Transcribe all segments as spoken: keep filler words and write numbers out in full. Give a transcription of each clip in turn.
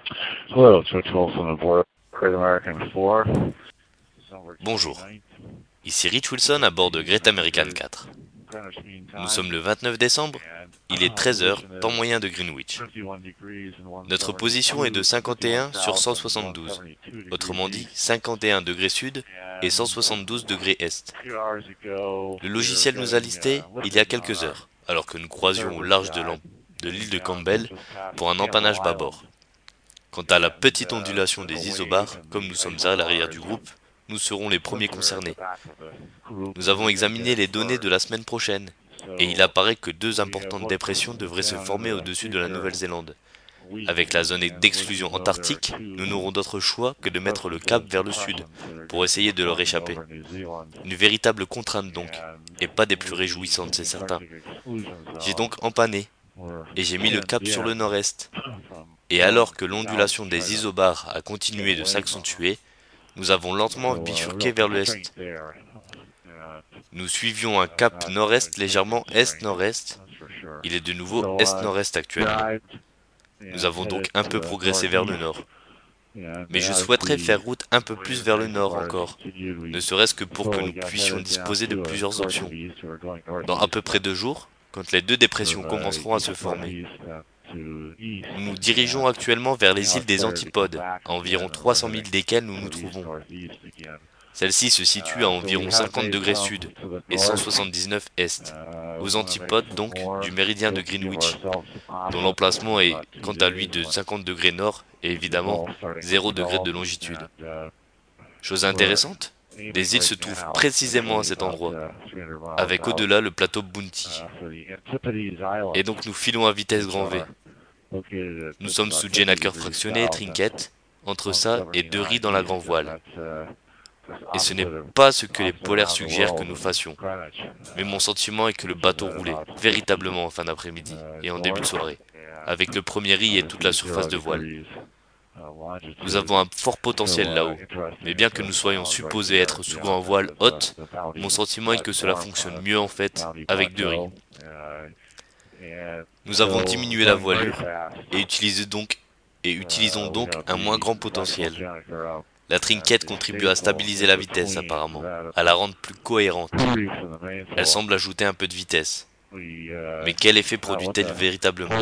Hello, it's Rich Wilson aboard Great American four. Bonjour, ici Rich Wilson à bord de Great American quatre. Nous sommes le vingt-neuf décembre, il est treize heures, temps moyen de Greenwich. Notre position est de cinquante et un sur cent soixante-douze, autrement dit cinquante et un degrés sud et cent soixante-douze degrés est. Le logiciel nous a listé il y a quelques heures, alors que nous croisions au large de l'em- de l'île de Campbell pour un empannage bâbord. Quant à la petite ondulation des isobars, comme nous sommes à l'arrière du groupe, nous serons les premiers concernés. Nous avons examiné les données de la semaine prochaine, et il apparaît que deux importantes dépressions devraient se former au-dessus de la Nouvelle-Zélande. Avec la zone d'exclusion antarctique, nous n'aurons d'autre choix que de mettre le cap vers le sud, pour essayer de leur échapper. Une véritable contrainte donc, et pas des plus réjouissantes, c'est certain. J'ai donc empanné, et j'ai mis le cap sur le nord-est. Et alors que l'ondulation des isobars a continué de s'accentuer, nous avons lentement bifurqué vers l'ouest. Nous suivions un cap nord-est légèrement est-nord-est. Il est de nouveau est-nord-est actuellement. Nous avons donc un peu progressé vers le nord. Mais je souhaiterais faire route un peu plus vers le nord encore, ne serait-ce que pour que nous puissions disposer de plusieurs options. Dans à peu près deux jours, quand les deux dépressions commenceront à se former. Nous nous dirigeons actuellement vers les îles des Antipodes, à environ trois cents milles desquelles nous nous trouvons. Celle-ci se situe à environ cinquante degrés sud et cent soixante-dix-neuf est, aux antipodes donc du méridien de Greenwich, dont l'emplacement est quant à lui de cinquante degrés nord et évidemment zéro degré de longitude. Chose intéressante, les îles se trouvent précisément à cet endroit, avec au-delà le plateau Bounty. Et donc nous filons à vitesse grand V. Nous sommes sous Jennaker fractionné et Trinket, entre ça et deux riz dans la grand voile. Et ce n'est pas ce que les polaires suggèrent que nous fassions. Mais mon sentiment est que le bateau roulait, véritablement en fin d'après-midi et en début de soirée, avec le premier riz et toute la surface de voile. Nous avons un fort potentiel là-haut, mais bien que nous soyons supposés être sous grand voile haute, mon sentiment est que cela fonctionne mieux en fait avec deux riz. Nous avons diminué la voilure et utilisons donc, et utilisons donc un moins grand potentiel. La trinquette contribue à stabiliser la vitesse apparemment, à la rendre plus cohérente. Elle semble ajouter un peu de vitesse. Mais quel effet produit-elle véritablement?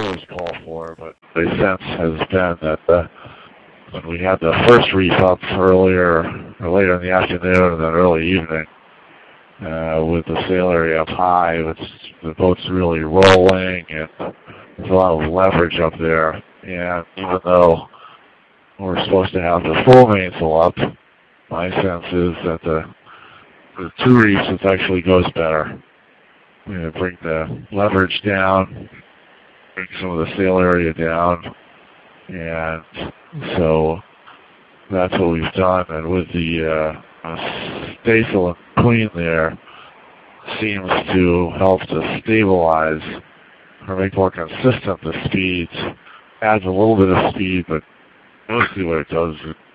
When we had the first reef up earlier, or later in the afternoon and then early evening, uh, with the sail area up high, it's, the boat's really rolling and there's a lot of leverage up there. And even though we're supposed to have the full mainsail up, my sense is that the, the two reefs it actually goes better. You know, bring the leverage down, bring some of the sail area down, and so that's what we've done. And with the uh, staysail and clean there, seems to help to stabilize or make more consistent the speeds. Adds a little bit of speed, but mostly what it does is it